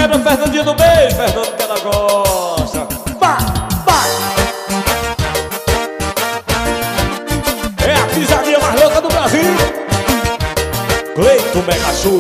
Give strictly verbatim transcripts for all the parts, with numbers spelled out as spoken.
Quero a Fernandinha no meio, Fernando que ela gosta. Vai, vai. É a pisadinha mais louca do Brasil. Cleiton Mega Show.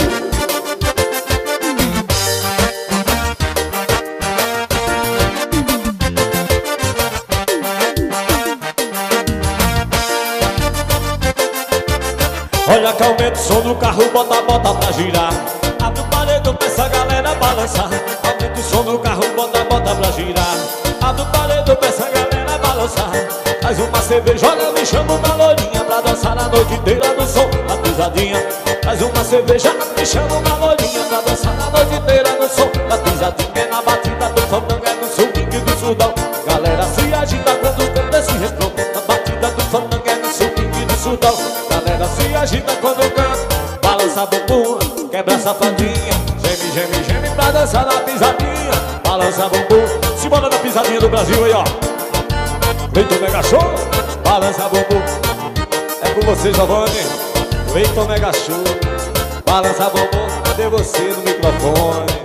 Olha que aumenta o som do carro, bota, bota pra girar. Abre o paredão pra essa galera balançar. Aumenta o som do carro, bota, bota pra girar. Abre o paredão pra essa galera balançar. Faz uma cervejola, me chama uma lourinha pra dançar a noite inteira no som da pisadinha. Faz uma cerveja, me chama uma lourinha pra dançar a noite inteira no som da pisadinha. É na batida do fandango, é no swing do sudão. Galera se agita quando canta esse refrão. Na batida do fandango, é no swing do sudão. Galera se agita quando canta. Balança a bumbum, quebra a safadinha. Geme, geme, geme pra dançar na pisadinha. Balança a bumbum, simbora na pisadinha do Brasil aí, ó. Cleiton Mega Show, balança a bumbum. É com você, Giovanni. Cleiton Mega Show, balança a bumbum. Cadê você no microfone?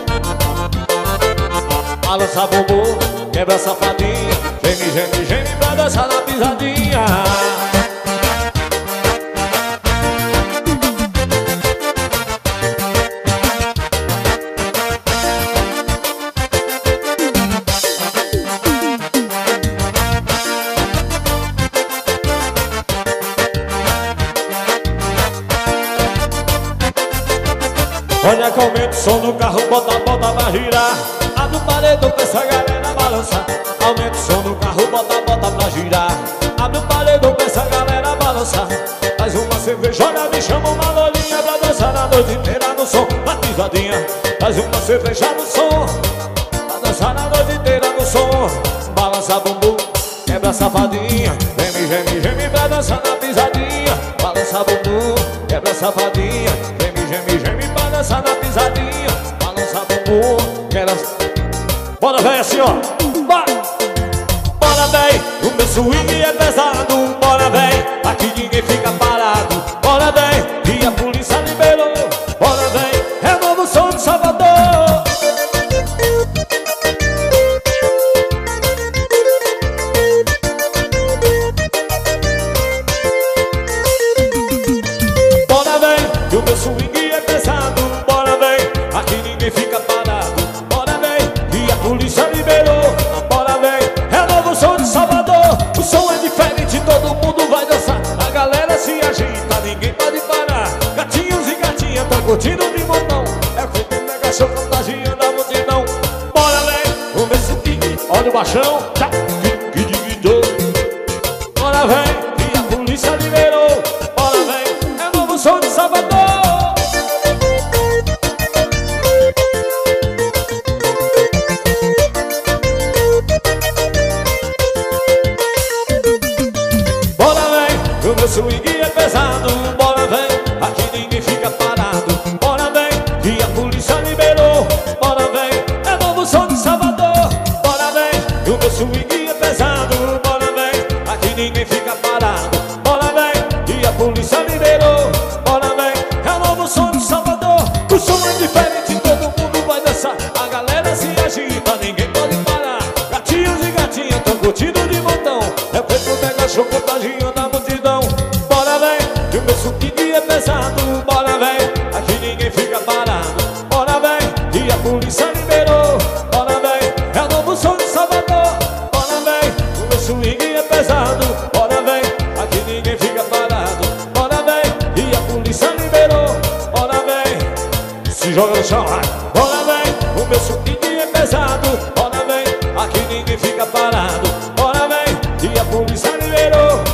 Balança a bumbum, quebra a safadinha. Geme, geme, geme pra dançar na pisadinha. Olha que aumenta o som do carro, bota, bota pra girar. Abre o paredão pra essa galera balançar. Aumenta o som do carro, bota, bota pra girar. Abre o paredão pra essa galera balançar. Faz uma cervejola, me chama uma lourinha pra dançar a noite inteira no som da pisadinha. Faz uma cerveja no som, pra dançar a noite inteira no som. Balança bumbum, quebra a safadinha. Geme, geme, geme pra dançar na pisadinha. Balança bumbum, quebra a safadinha. Geme, geme, geme pra dançar na pisadinha. Balança bumbum, quebra. Bora, véi, assim, ó. Vai. Bora, véi, o meu swing é pesado. Bora, véi, aqui ninguém fica parado. Bora, véi, e a polícia liberou. Bora, véi, é o novo som de Salvador. Bora, véi, que o meu swing é pesado. Bora, véi, aqui ninguém fica parado. Bora, véi, e a polícia liberou. Bora, véi, é o novo som de Salvador. O som é diferente, todo mundo vai dançar. A galera se agita, ninguém pode parar. Gatinhos e gatinhas tão curtindo de montão. É o Cleiton Mega Show contagiando a multidão. Bora, véi, o meu swing, olha o baixão. Tchá, que dividou. Bora, véi, e a polícia liberou. Bora, véi, é o novo som de Salvador. O meu swing é pesado, bora vem, aqui ninguém fica parado. Bora vem, e a polícia liberou. Bora vem, é novo som de Salvador. Bora vem, o meu swing é pesado. Bora vem, aqui ninguém fica parado. Bora vem, e a polícia liberou. Bora vem, é novo som de Salvador. O som é diferente, todo mundo vai dançar. A galera se agita, ninguém pode parar. Gatinhos e gatinhas tão curtindo de montão. É o Cleiton Mega Show contagiando a multidão. Bora vem, que o meu swing é pesado. Bora vem, aqui ninguém fica parado. Bora vem, e a polícia liberou. Bora vem, é o novo som de Salvador. Bora vem, o meu swing é pesado. Bora vem, aqui ninguém fica parado. Bora vem, e a polícia liberou. Bora vem, se joga no chão, vai. Bora vem, o meu swing é pesado. Bora vem, aqui ninguém fica parado. Bora vem, e a polícia liberou.